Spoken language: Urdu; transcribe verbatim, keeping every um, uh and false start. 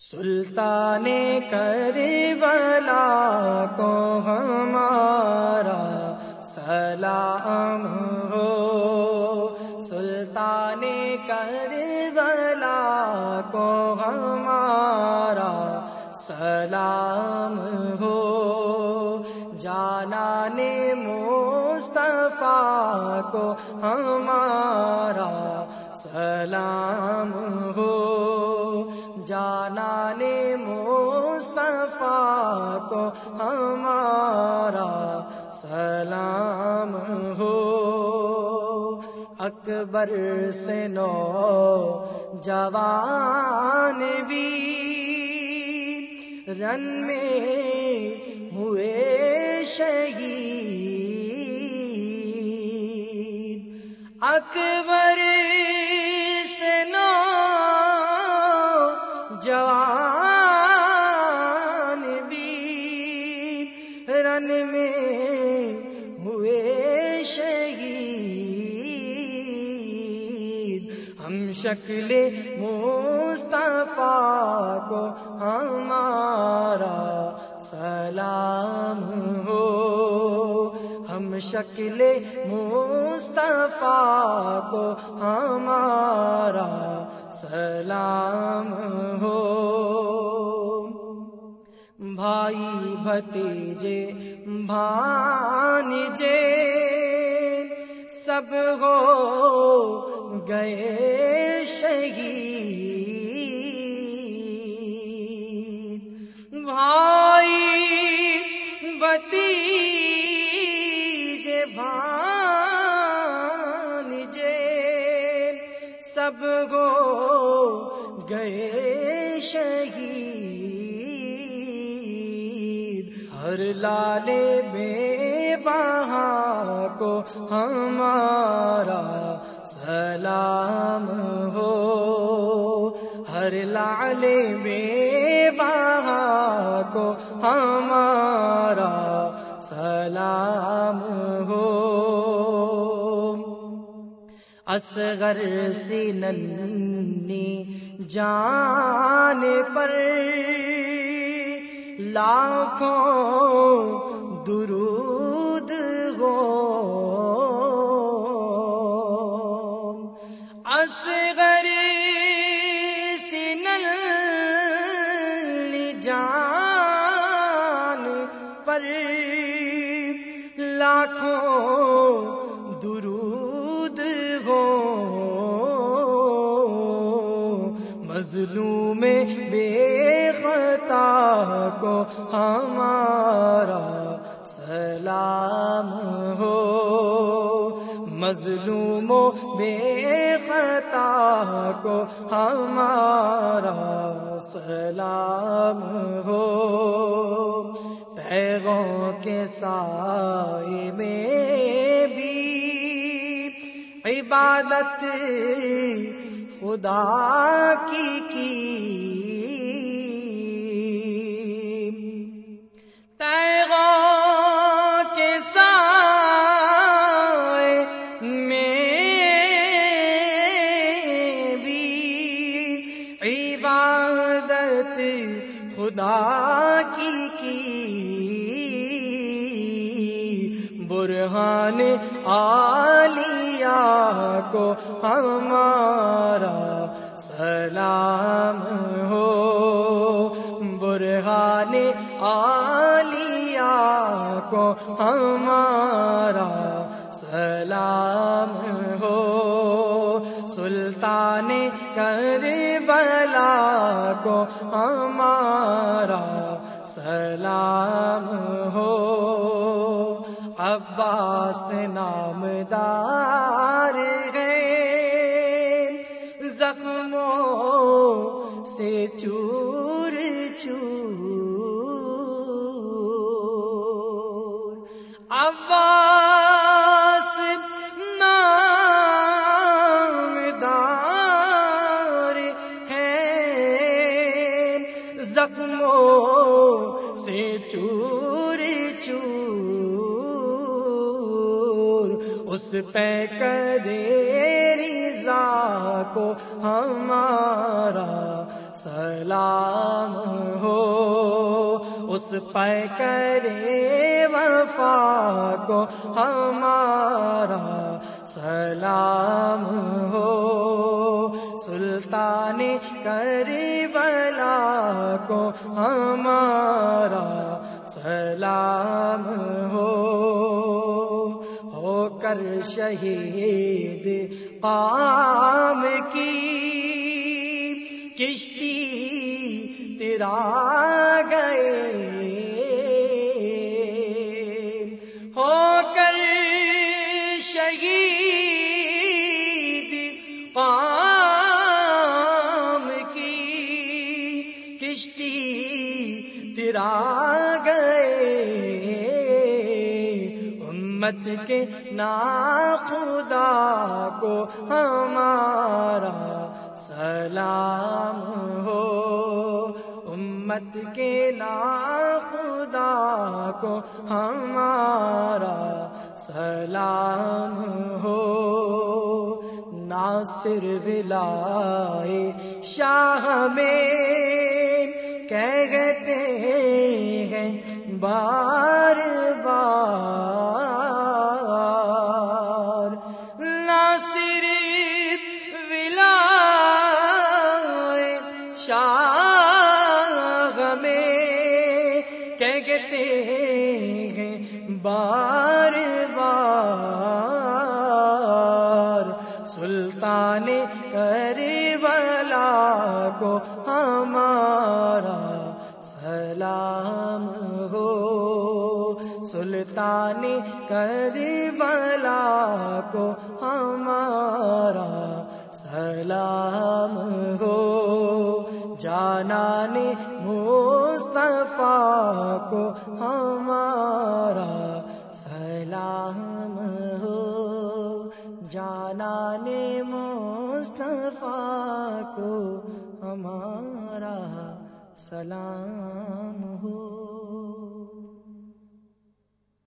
سلطان کربلا کو ہمارا سلام ہو، سلطان کربلا کو ہمارا سلام ہو، جانان مصطفیٰ کو ہمارا سلام ہو، جانان مصطفیٰ کو ہمارا سلام ہو۔ اکبر سے نو جوان بھی رن میں ہوئے شہید، اکبر سے نو جوان بھی رن میں ہوئے شہید، ہم شکل مصطفیٰ کو ہمارا سلام ہو، ہم شکل مصطفیٰ کو ہمارا سلام ہو۔ بھائی بھتیجے بھانجے سب ہو گئے شہید، بھائی بھتیجے بھانجے سب ہو گئے شہید، ہر لالے بے بہا کو ہمارا سلام ہو، ہر لالے بے بہا کو ہمارا سلام ہو۔ اصغر سی ننھی جان پر لاکھوں درود ہو، اصغر سی ننھی جان پر لاکھوں درود ہو، مظلوم بے خطا کو ہمارا سلام ہو، مظلوم بے خطا کو ہمارا سلام ہو، تیغوں کے سائے میں بھی عبادت خدا کی کی، تیغوں کے سائے میں بھی عبادت خدا کی کی، برہان عالیہ کو ہمارا سلام ہو، برہان عالیہ کو ہمارا سلام ہو، سلطان کربلا کو ہمارا سلام ہو، عباس نامدار ہے زخموں سے چور چور، عباس نامدار ہے زخموں سے چور چور، اس پہ کرے رضا کو ہمارا سلام اس پہ کرے وفا کو ہمارا سلام ہو، سلطان کربلا کو ہمارا سلام ہو، ہو کر شہید قام کی کشتی تیرا گئے، ہو کر شہید قام کی کشتی تیرا گئے، امت کے ناخدا کو ہمارا سلام ہو، امت کے ناخدا کو ہمارا سلام ہو، ناصر ولائے شاہ میں کہتے ہیں بار بار، ناصر ولائے شاہ میں کہتے ہیں بار بار، سلطان کربلا کو ہمارا سلام ہو، سلطان کربلا کو ہمارا سلام ہو، جانان مصطفیٰ کو ہمارا سلام ہو، جانان مصطفیٰ کو ہمارا سلام ہو۔